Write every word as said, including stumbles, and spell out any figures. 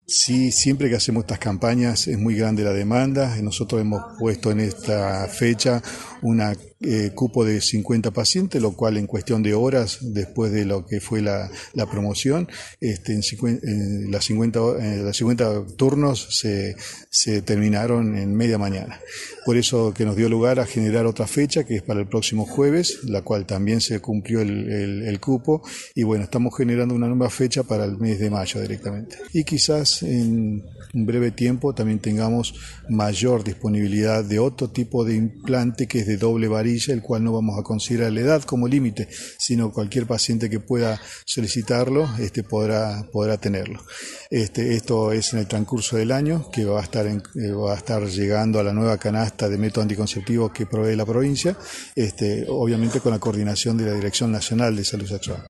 Sí, siempre que hacemos estas campañas es muy grande la demanda. Nosotros hemos puesto en esta fecha un eh, cupo de cincuenta pacientes, lo cual en cuestión de horas, después de lo que fue la, la promoción, este, en cincuenta, eh, las cincuenta, eh, los cincuenta turnos se, se terminaron en media mañana. Por eso que nos dio lugar a generar otra fecha, que es para el próximo jueves, la cual también se cumplió el, el, el cupo. Y bueno, estamos generando una nueva fecha para el mes de mayo directamente. Y quizás en un breve tiempo también tengamos mayor disponibilidad de otro tipo de implante que es de doble varilla, el cual no vamos a considerar la edad como límite, sino cualquier paciente que pueda solicitarlo este, podrá, podrá tenerlo. Este, esto es en el transcurso del año, que va a estar, en, eh, va a estar llegando a la nueva canasta de métodos anticonceptivos que provee la provincia, este, obviamente con la coordinación de la Dirección Nacional de Salud Sexual.